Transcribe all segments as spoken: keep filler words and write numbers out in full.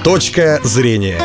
Точка зрения.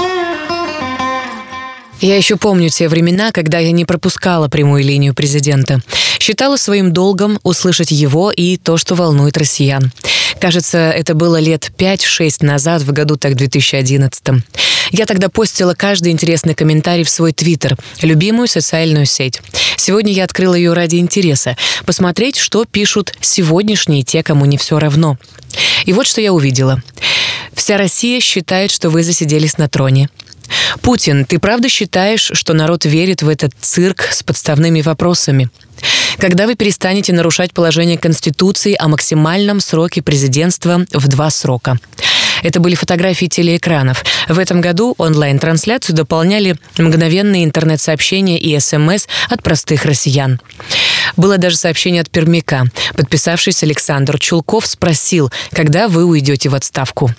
Я еще помню те времена, когда я не пропускала прямую линию президента. Считала своим долгом услышать его и то, что волнует россиян. Кажется, это было лет пять-шесть назад, в году так две тысячи одиннадцатом. Я тогда постила каждый интересный комментарий в свой твиттер, любимую социальную сеть. Сегодня я открыла ее ради интереса, посмотреть, что пишут сегодняшние те, кому не все равно. И вот что я увидела. Вся Россия считает, что вы засиделись на троне. Путин, ты правда считаешь, что народ верит в этот цирк с подставными вопросами? Когда вы перестанете нарушать положение Конституции о максимальном сроке президентства в два срока? Это были фотографии телеэкранов. В этом году онлайн-трансляцию дополняли мгновенные интернет-сообщения и СМС от простых россиян. Было даже сообщение от пермяка. Подписавшийся Александр Чулков спросил, когда вы уйдете в отставку.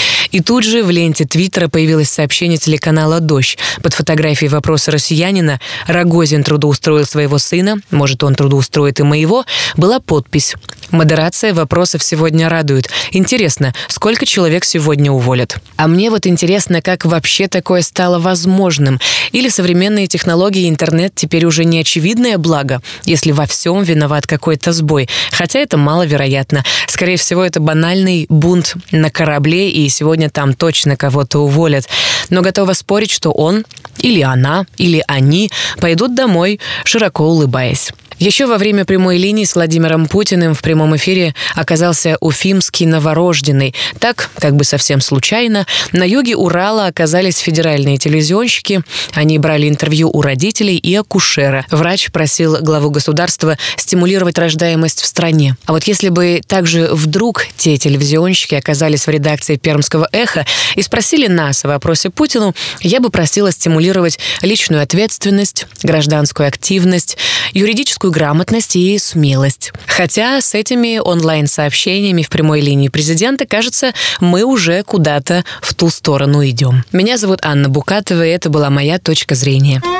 И тут же в ленте Твиттера появилось сообщение телеканала «Дождь». Под фотографией вопроса россиянина «Рогозин трудоустроил своего сына, может, он трудоустроит и моего», была подпись. Модерация вопросов сегодня радует. Интересно, сколько человек сегодня уволят? А мне вот интересно, как вообще такое стало возможным? Или современные технологии и интернет теперь уже не очевидное благо, если во всем виноват какой-то сбой? Хотя это маловероятно. Скорее всего, это банальный бунт на корабле, и сегодня там точно кого-то уволят. Но готова спорить, что он, или она, или они пойдут домой, широко улыбаясь. Еще во время прямой линии с Владимиром Путиным в прямом эфире оказался уфимский новорожденный. Так, как бы совсем случайно, на юге Урала оказались федеральные телевизионщики. Они брали интервью у родителей и акушера. Врач просил главу государства стимулировать рождаемость в стране. А вот если бы также вдруг те телевизионщики оказались в редакции Пермского эхо и спросили нас о вопросе Путину, я бы просила стимулировать личную ответственность, гражданскую активность, юридическую грамотность и смелость. Хотя с этими онлайн-сообщениями в прямой линии президента, кажется, мы уже куда-то в ту сторону идем. Меня зовут Анна Букатова, и это была моя точка зрения.